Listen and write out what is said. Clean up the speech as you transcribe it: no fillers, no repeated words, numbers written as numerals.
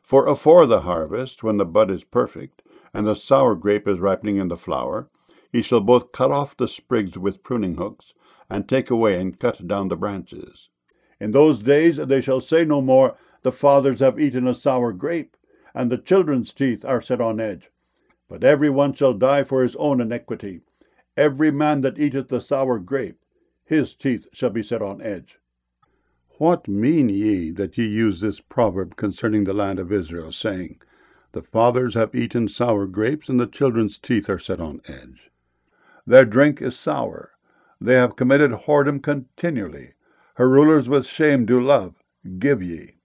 For afore the harvest, when the bud is perfect, and the sour grape is ripening in the flower, he shall both cut off the sprigs with pruning hooks, and take away and cut down the branches. In those days they shall say no more, The fathers have eaten a sour grape, and the children's teeth are set on edge. But every one shall die for his own iniquity. Every man that eateth the sour grape, his teeth shall be set on edge. What mean ye that ye use this proverb concerning the land of Israel, saying, The fathers have eaten sour grapes, and the children's teeth are set on edge? Their drink is sour. They have committed whoredom continually. Her rulers with shame do love. Give ye.